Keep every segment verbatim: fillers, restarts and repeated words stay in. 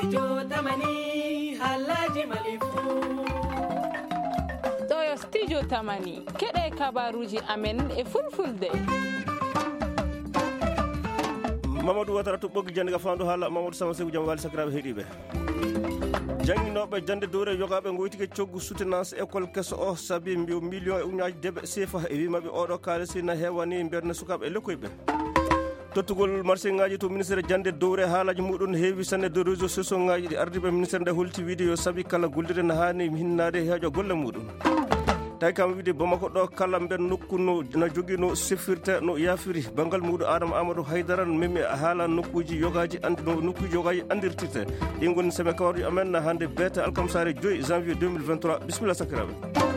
studio tamani halaji malifu to yo studio tamani kede kabaruji amen e fulfulde Mamadou Watara to boggi jande ga fandu hala Mamadou Sama Segu jam wali sakrabe hedibe janginoɓe jande dowre yogaɓe goytike coggu soutenance école kesso o saabi mbiw million e uñaji debe sefa e wimaɓe oɗo kalisi na hewani mberne sukaɓe e lekkoyɓe tottugol marché ngaji to ministére jande dowre haalaji muɗum heewi sanne de réseau sociaux ngaji ɗi ardiɓe ministére nde holti wiide yo saabi kala gollire ne hani hinnade heeƴo golle muɗum tawi kam wiide Bamako ɗo kala mben nokku no no jogui no sefirte no yafiri banggal muɗum Adama Amadou Haydara memi haala nokkuji yogaji andi no nokkuji yogaji andirtirte ɗin goni seme kawruji amen hande beete alkamsare joyi janvier deux mille vingt-trois bisimilla sakiraɓe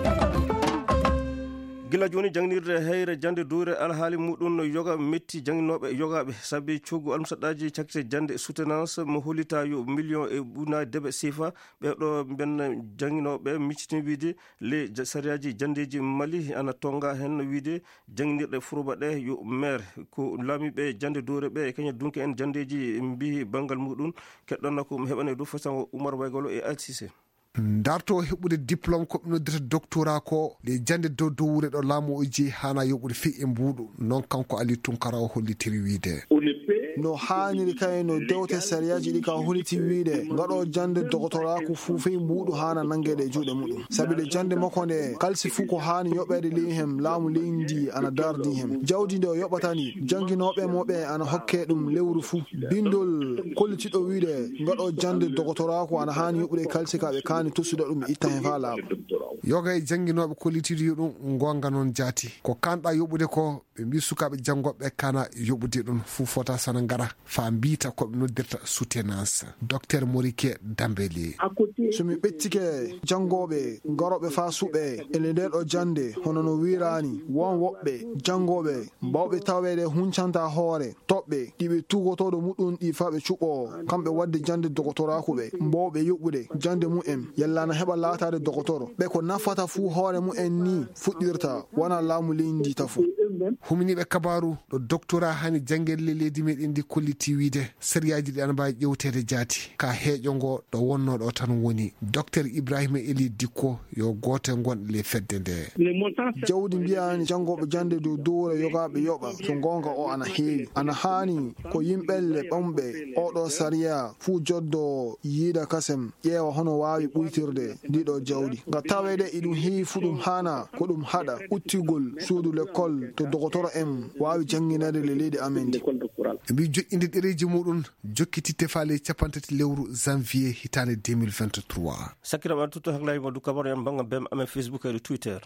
gila joni jangnirde heyre jande dowre alhaali muɗum no yoga metti jangginoɓe yogaɓe saabi coggu almusaɗɗaji cakkite jande soutenance mo hollita yo million e ɓuunaji debe sifa ɓeɗo ben jangginoɓe miccitini wiide le sariyaji jandeji Mali ana tonga hen wiide jangnirɗe fouroba ɗe yo maire ko laamiɓe jande dowre ɓe e kaña dunki en jandeji mbi banggal muɗum keɗɗonna ko heɓane dow façon Oumar Waygolo e Alcissé darto heɓude diplôme ko ɓe noddata doctorat ko le jande dow dowre ɗo laamu o jeeyi hana yoɓude fi e mbuuɗu noon kanko Ali Tunkara o hollitiri wiide no haaniri kay no dewte sariyaji ɗi ka holiti wiide ngaɗo jande doctorat ko fuu fey mbuuɗu hana nangede e juuɗe muɗum sabi de jande makko nde kalsi fuu ko haani yoɓede ley hem laamu leydi ana dardi hem jawdi nde o yoɓatani jangginoɓe moɓe ana hokke ɗum lewru fuu bindol kollitiɗo wiide ngaɗo jande doctorat ko ana haani yoɓude kalsi kaɓe kaani tosuɗo ɗum itta hen fa laamu yoga e jangginoɓe kollitiɗo ɗum gonga noon jaati ko kanɗa yoɓude ko ɓe mbi sukaɓe janggoɓe kana yoɓude ɗum fuu fota sana ngara fa mbita koɓe noddirta soutenance docteur Morike Dambeli somi ɓettike janggoɓe garoɓe fa suɓe ele nder ɗo jande hono no wirani won woɓɓe janggoɓe mbawɓe tawede huncanta hoore toɓɓe ɗiɓe tugotoɗo muɗum ɗi fa ɓe cuɓo kamɓe wadde jande dogotorakuɓe mbawɓe yoɓɓude jande mu'en yallana heɓa laatade dogotoro ɓe ko nafata fuu hoore mu'en ni fuɗɗirta wona laamu leydi tafu huminiɓe kabaru ɗo doctorat hani janguelle leydi meɗen ndi kolliti wiide sériyaji ɗi ana mbawi ƴewtede jaati ka heeƴo ngo ɗo wonno ɗo tan woni docteur Ibrahima Eli Dikko yo gote gonɗe le fedde nde jawdi mbiyani janggoɓe jande dow dowre yogaɓe yoɓa so gonga o ana heewi ana haani ko yimɓelle ɓamɓe oɗo sariya fuu joddo yiida kasem ƴeewa hono wawi ɓuytirde ndiɗo jawdi nga tawede iɗum heewi fu ɗum hana ko ɗum haɗa uttigol suudu l'école to dogotoro en wawi jangguinade le leydi amen ndi mbi joƴƴinde ɗereji muɗum jokkititte faale capantati lewru janvier hitande deux mille vingt-trois sakiraɓe tutto haklaji mo du kabaru en bangga bem amen Facebook e Twitter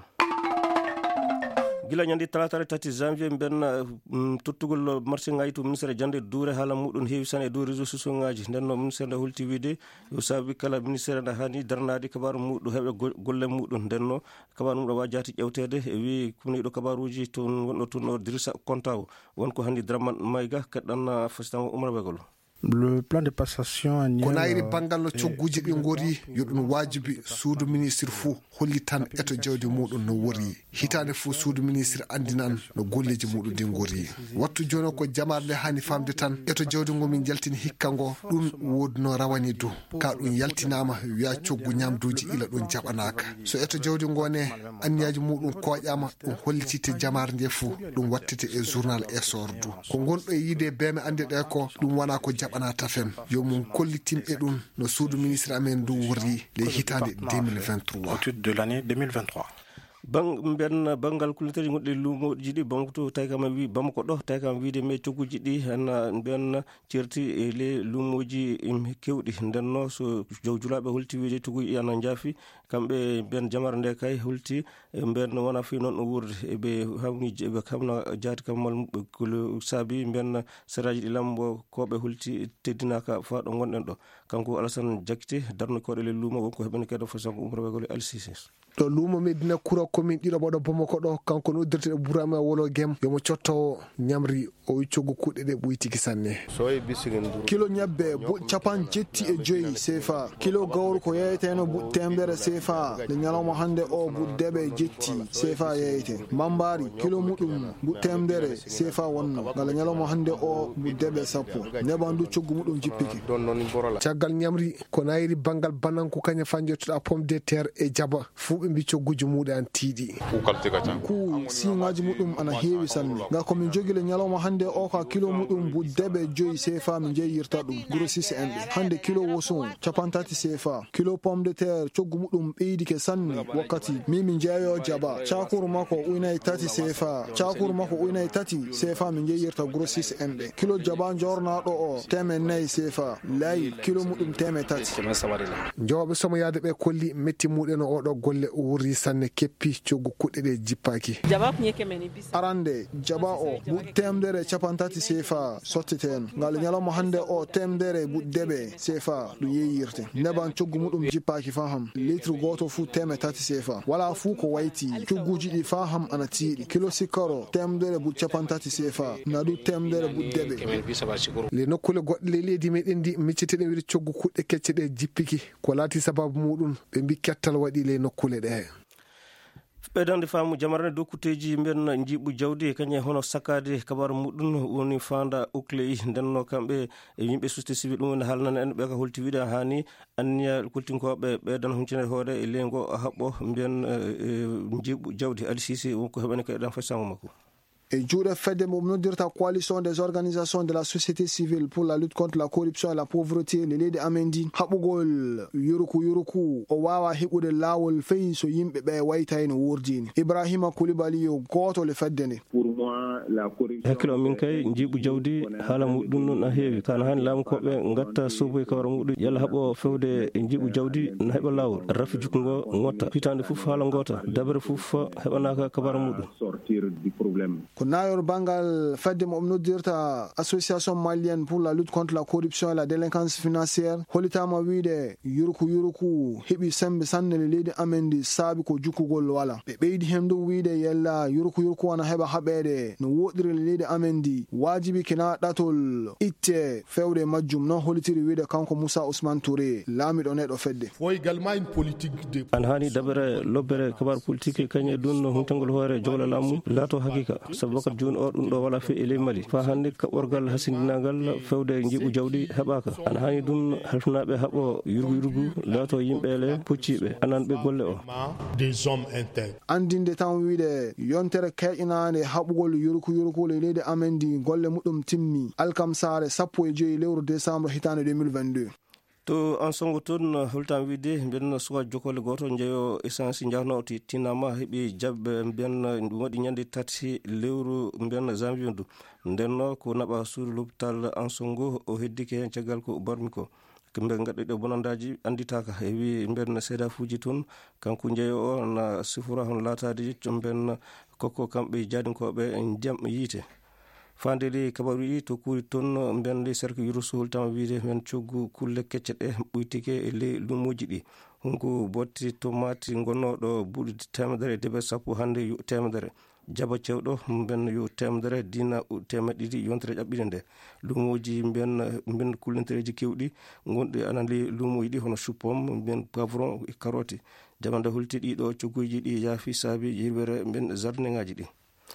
gila ñandi talatare tati janvier ben tottugol marché ngaji to ministére jande doure haala muɗum heewi san e dow réseau sociaux ngaji nden no ministére nde holti wiide yo saabi kala ministére nde hani darnade kabaru muɗum heeɓe golle muɗum nden no kabaru muɗum wawi jaati ƴewtede e wi kumniɗo kabaruji toon wonɗo toon o Dirissa Konta o wonko hanndi Dramane Mayga keɗɗan fasitango Oumar Waygolo le plan de passation annuel ko nayri bangal no cogguji ɗi gori yo ɗum wajibi suudu ministre fuu holli tan eto jawdi muɗum no wori hitande fuu suudu ministre andinan no golleji muɗum ɗi gori wattu joni ko jamarle hani famde tan eto jawdi ngo min jaltini hikka ngo ɗum wodi no rawani dow ka ɗum yaltinama wiya coggu ñamduji ila ɗum jaɓanaka so eto jawdi ngo ne anniyaji muɗum koƴama ɗum hollitite jamar nde fuu ɗum wattete e journal essor du ko gonɗo e yiide beme ande ɗe ko ɗum wona ko jaɓana tafen yo mum kollitimɓe ɗum no suudu ministre amen du wori le hitande deux mille vingt-trois de l'année deux mille vingt-trois bang ben bangal kuliteji goɗɗi lumoji ɗi Bamako to tawi kam wi Bamako ɗo tawi kam wiide me cogguji ɗi han ben certi e le lumoji kewɗi ndenno so jow julaɓe holti wiide toguji ana jaafi kamɓe ben jamare nde kay holti ben wona fi noon no wurde eɓe hawni ɓe kamna jaati kammal ko saabi ben saraji ɗi lambo koɓe holti teddinaka fa ɗo gonɗen ɗo kanko Alassane Diakité darno koɗe le lumo wonko heɓani kede façon ko Oumar Waygolo Alcissé to lumo Medina Koura commune ɗiɗo Bamako ɗo kanko no uddirte Bourama Wolo Gem yomo cotto ñamri o wiccogu kuɗe ɗe ɓuytiki sanne. Kilo ñebbe buɗ capan jetti e joyi sefa. Kilo gawru ko yeyeteno buɗ temdere sefa. Le ñalawma hande o buɗ deɓe jetti sefa yeyete. Mambari kilo muɗum buɗ temdere sefa wonno. Ngala ñalawma hande o buɗ deɓe sappo. Nebandu coggu muɗum jippiki. Caggal ñamri ko nayiri bangal bananko kaña fanjottoɗa pomme de terre e jaba fu ɓe mbi cogguji muɗum an tiiɗi. Ku siŋaji muɗum ana heewi sanne. Nga komin jogi le ñalawma hande o ka kilo muɗum buɗ deɓe joyi sefa min jeeyirta ɗum grossiste en ɓe. Hande kilo woson capantati sefa. Kilo pomme de terre coggu muɗum ɓeydike sanne wakkati mimin jeeyo jaba. Cakuru mako uynay tati sefa. Cakuru mako uynay tati sefa min jeeyirta grossiste en ɓe. Kilo jaba jornaɗo o temen nayi sefa. Layi kilo muɗum teme tati. Jawɓe somo yaade ɓe kolli metti muɗen oɗo golle o wurri sanne keppi coggu kuɗɗe ɗe jippaki. Arande jaba o buɗ temdere capantati sefa sottiten. Ngal ñalawma hande o temdere buɗ deɓe sefa ɗum yeeyirte. Neban coggu muɗum jippaki faham. Litre goto fu teme tati sefa. Wala fu ko wayti cogguji ɗi faham ana tiiɗi. Kilo sikkaro temdere buɗ capantati sefa. Nadu temdere buɗ deɓe. Le nokkule goɗɗe le leydi meɗen ndi micciteɗen wiide coggu kuɗɗe kecce ɗe jippiki ko laati sababu muɗum ɓe mbi kettal waɗi le nokkule ɗe. ɓeydande faamu jamarne dow kuteji mbiyen jiiɓu jawdi kañe hono sakkade kabaru muɗum woni fanda ukley ndenno kamɓe e yimɓe société civil ɗum woni haalnane en ɓe ka holti wiide hani anniya kultinkoɓe ɓeydan huncine hoore e leygo haɓɓo mbiyen jiiɓu jawdi Ali Cissé wonko heɓani ka eɗan fasango makko. Et juuɗe fedde mo noddirta coalition des organisations de la société civile pour la lutte contre la corruption et la pauvreté le leydi amen ndi haɓugol yuruku yuruku o wawa heɓude laawol feyi so yimɓe ɓe waytay no wurdini. Ibrahima Koulibaly yo goto le fedde nde. hakkilo min kay jiiɓu jawdi haala muɗum noon a heewi kana hani laamu koɓe gatta soboye kawara muɗum yalla haaɓo fewde e jiiɓu jawdi no heɓa laawol rafi jukku ngo gotta hitande fof haala gota dabere fof heɓanaka kabara muɗum. Ko nayor bangal fedde mo noddirta association malienne pour la lutte contre la corruption et la délinquance financière holitama wiide yuruku yuruku heɓi sembe sanne le leydi amen ndi saabi ko jukkugol wala ɓe ɓeydi hen ɗum wiide yella yuruku yuruku wana heɓa haɓede no woɗiri le leydi amen ndi wajibi kena ɗatol itte fewde majjum non holitiri wiide kanko Moussa Ousmane Touré laamiɗo neɗo fedde. an hani dabere lobbere kabar politique kañe ɗum huntengol hoore jogla laamu laato hakika sabu wakkati joni o ɗum ɗo wala fe e ley Mali fa hande kaɓorgal hasindinagal fewde jiiɓu jawdi heɓaka an hani ɗum halfunaɓe haɓo yurgu yurgu laato yimɓele pocciɓe ananɓe golle o andinde tan wiide yontere keƴinande haɓugol yuruku yuruku le leydi amen ndi golle muɗum timmi alkamsare sappo e joyi lewru décembre hitande deux mille vingt-deux. to an songo toon holtan wiide mbiyen suka jokole goto jeeyo essence jahno ti tinama heeɓi jabbe mbiyen waɗi ñande tati lewru mbiyen janvier ndu ndenno ko naɓa suudu l'hôpital an songo o heddike hen caggal ko barmi ko kamɓe gaɗɗiɗe bonandaji anditaka e wi mbiyen seeda fuuji toon kanko jeeyo o na sifora hono laatade mbiyen kokko kamɓe jaadinkoɓe ndiyam yiite fandeli kabaru yi to kuuri toon mbiyen ley cercle yurusu holtama wiide men coggu kulle kecce ɗe ɓuytike e ley lumuji ɗi hunko botti tomati gonnoɗo buuɗi temedere deɓe sappo hande yo temedere jaba cewɗo mbiyen yo temedere dina temed ɗiɗi yontere ƴaɓɓide nde lumuji mbiyen mbiyen kullintereji kewɗi gonɗi anan ley lumuji ɗi hono suppom mbiyen poivron e carotte jamande holti ɗiɗo cogguji ɗi yaafi saabi yirwere mbiyen jardin ngaji ɗi.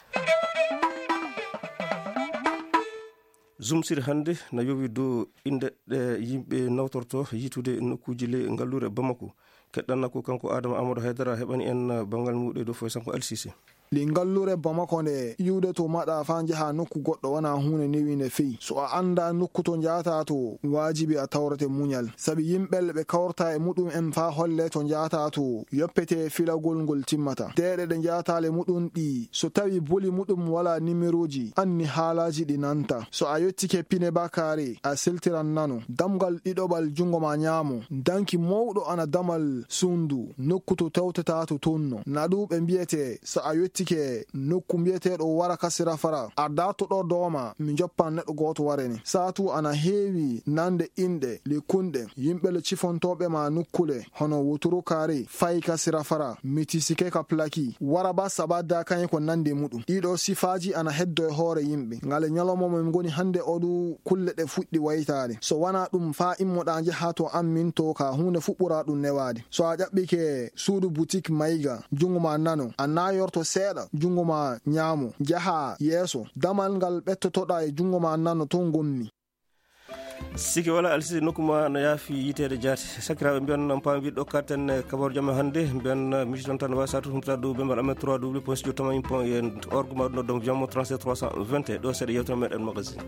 Zoumsir hande na yowi dow inde ɗe yimɓe nawtorto yitude nokkuji le ngallure Bamako keɗɗanna ko kanko Adama Amadou Haydara heɓani en bangal muɗe dow foy sanko Elsisi. li ngallure Bamako nde yiwde to maɗa fa jaha nokku goɗɗo wona hunde newinde feyi so a anda nokku to jahata to wajibi a tawrete muñal sabi yimɓel ɓe kawrta e muɗum en fa holle to jahata to yoppete filagol ngol timmata deɗe ɗe jahatale muɗum ɗi so tawi boli muɗum wala numéroji anni haalaji ɗi nanta so a yettike pine bakare a seltiran nano damgal ɗiɗoɓal jungo ma ñaamo danki mawɗo ana damal sundu nokku to tawtata to tonno na ɗum ɓe mbiyete so a yetti yettike nokku mbiyeteɗo wara ka sira fara arda to ɗo dowma mi joppan neɗɗo goto wareni satu ana heewi nande inɗe likkunɗe yimɓe le cifontoɓe ma nukkule hono wuturu kaari fayi ka sira fara mitisike ka plaki wara ba sabada kanye ko nande muɗum ɗiɗo sifaji ana heddo e hoore yimɓe ngale nyalomo min goni hande oɗu kulle ɗe fuɗɗi waytade so wana ɗum fa immoɗa jaha to ammin to ka hunde fuɓɓura ɗum newade so a ƴaɓɓike suudu boutique mayiga jungo ma nano a nayorto seeɗa jungo ma ñaamo jaha yeeso damal ngal ɓettotoɗa e jungo ma nano to gomni siki wala alsidi nokkuma no yaafi yitede jaati sakiraɓe mbiyan nan paami wiɗɗo katten kabaru jamme hannde mbiyan mission tan wawi satu humtata dow bembaɗa amen trois w point studio tamañi point en orgue maɗum no donc jammo trente-sept trois cent vingt et ɗo seeɗa yewtere meɗen magazine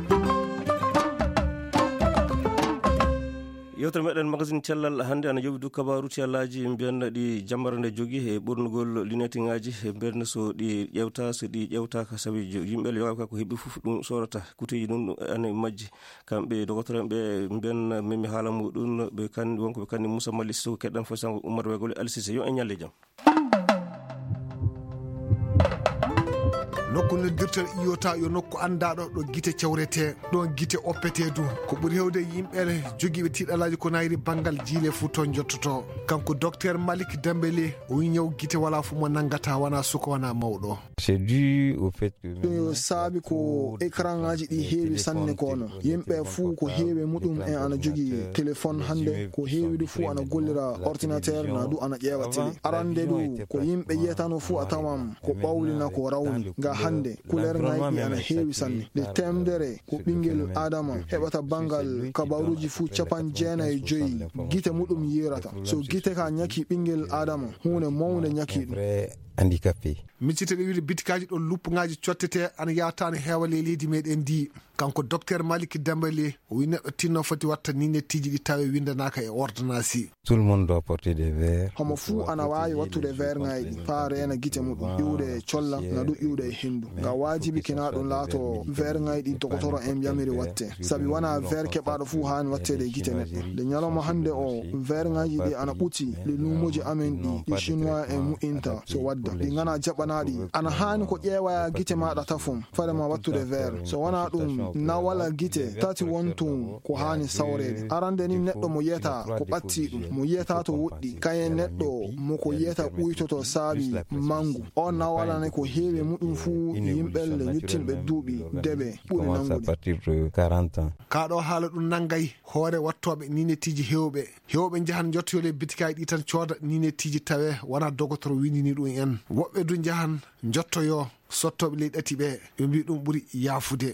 yewtere meɗen magazine cellal hannde ana jogi du kabaru cellaji mbiyanno ɗi jammara nde jogui e ɓurnugol lunette ngaji e mbiyatno so ɗi ƴewta so ɗi ƴewtaka saabi yimɓe yowawi ka ko heeɓi foof ɗum sorata kuteji ɗum ane majji kamɓe dogotoren ɓe mbiyan mimi haala muɗum ɓe kan wonko ɓe kandi Moussa Mali Sow keɗɗan fo sango Oumar Wegole Alisise yo en ñalle jaam nokku noddirtel iyota yo nokku andaɗo ɗo guite cewrete ɗon guite oppete du ko ɓuuri hewde yimɓe joguiɓe tiɗalaji ko nayri banggal jiile fuu toon jottoto kanko docteur Malik Dembélé o wi ñaw guite wala fu mo nangata wana suka wana mawɗo c'est dû au fait que ɗum saabi ko écran ngaji ɗi heewi sanne kono yimɓe fuu ko heewi muɗum en ana jogui téléphone hande ko heewi du fuu ana gollira ordinateur na du ana ƴeewa télé arande du ko yimɓe yiyatano fuu a tawam ko ɓawlina ko rawni ga hande couleur ngaji ana heewi sanne nde temdere ko ɓinguel adama heɓata bangal kabaruji fuu capan jeenayi joyi guite muɗum yirata so guite ka ñaki ɓinguel adama hunde mawde ñaki ɗum handicapé miccite ɓe wiide bitikaji ɗon luppugaji cottete ana yatani heewale leydi meɗen ndi kanko docteur Malik Dembélé o wi neɗɗo tinno foti watta ninettiji ɗi tawe windanaka e ordonnance tout le monde doit porter des verres homo fuu ana wawi wattude verre ngaji fa reena guite muɗum iwde e colla nadu iwde e hendu nga wajibi kina ɗum laato verre ngaji ɗi dogotoro en mbiyamiri watte saabi wona verre keɓaɗo fuu hani wattede e guite neɗɗo nde ñalawma hande o verre ngaji ɗi ana ɓuti le lumoji amen ɗi ɗi chinois en mu'inta so wadda ɗi gana jaɓanaɗi ana hani ko ƴeewaya guite maɗa tafum farema wattude verre so wona ɗum nawala guite tati wontum ko hani sawrede arande ni neɗɗo mo yiyata ko ɓatti ɗum mo yiyata to woɗɗi kayen neɗɗo mo ko yiyata ɓuytoto saabi mangu o nawalane ko heewi muɗum fuu yimɓelle yuttinɓe duuɓi deɓe ɓuri nangude kaɗo haala ɗum naggay hoore wattoɓe ninettiji hewɓe hewɓe jahan jottole bitikaji ɗi tan cooda ninettiji tawe wona dogotoro windini ɗum en woɓɓe du jahan jottoyo sottoɓe ley ɗati ɓe ɓe mbi ɗum ɓuuri yaafude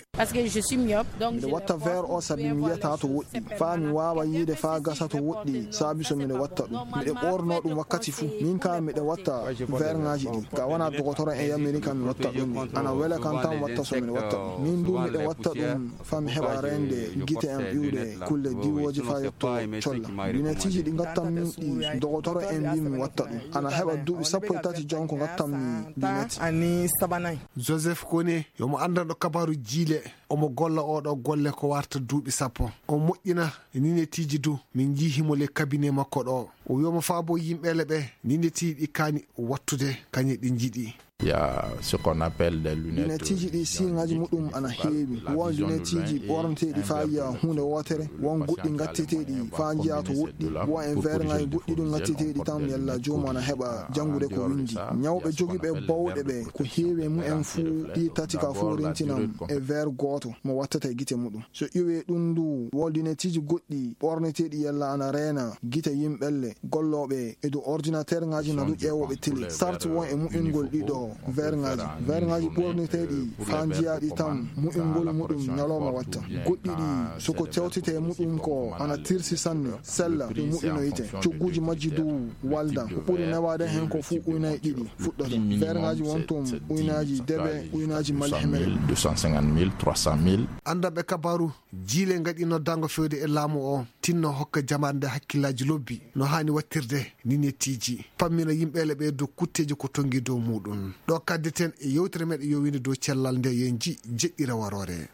nde watta verre o saabi mi yiyata to woɗɗi fa mi wawa yiide fa gasa to woɗɗi saabi so mine watta ɗum miɗe ɓorno ɗum wakkati fuu min ka miɗe watta verre ngaji ɗi ka wona dogotoro en yammiri kam mi watta ɗum ana wele kan tan watta so mine watta ɗum min du miɗe watta ɗum fa mi heɓa rende guite en ƴiwde kulle diwoji fa yetto colla lunetiji ɗi gattam min ɗi dogotoro en mbi mi watta ɗum ana heɓa duuɓi sappo e tati jon ko gattammi lunette Joseph Kone yomo andanɗo kabaru jiile omo golla oɗo golle ko warta duuɓi sappo o moƴƴina ninettiji du min jihimo le cabinet makko ɗo o wiyoma faabo yimɓele ɓe ninettiji ɗi kani wattude kañe ɗi jiiɗi Il y a ce qu'on appelle des lunettes. Lunetiji ɗi singaji muɗum ana heewi won lunetiji ɓorneteɗi fa yiya hunde wotere won goɗɗi gatteteɗi fa jiya to woɗɗi won en verre ngaji goɗɗi ɗum gatteteɗi tan yalla jomum ana heɓa jangude ko windi ñawɓe joguiɓe bawɗe ɓe ko heewi mu en fuu ɗi tati ka fuu rentinam e verre goto mo wattata e guite muɗum so ƴiwe ɗum ndu won lunetiji goɗɗi ɓorneteɗi yalla ana reena guite yimɓelle golloɓe e dow ordinateur ngaji nadu ƴeewoɓe télé sarti won e mu'ingol ɗiɗo verre ngaji verre ngaji ɓorneteɗi fa jiyaɗi tan mu'ingol muɗum ñalawma watta goɗɗi ɗi soko tewtete muɗum ko ana tirsi sanne sella ɗo mu'inoyte cogguji majji dow walda ko ɓuri newade hen ko fuu uynaji ɗiɗi fuɗɗata verre ngaji wontum uynaji deɓe uynaji mali hemere deux cent cinquante mille trois cent mille andaɓe kabaru jiile gaɗi noddango fewde e laamu o tinno hokka jamande hakkillaji lobbi no hani wattirde ninettiji pammina yimɓele ɓe dow kutteji ko tongi dow muɗum ɗo kaddeten e yewtere meɗe yowinde dow cellal nde yen ji jeɗɗira warore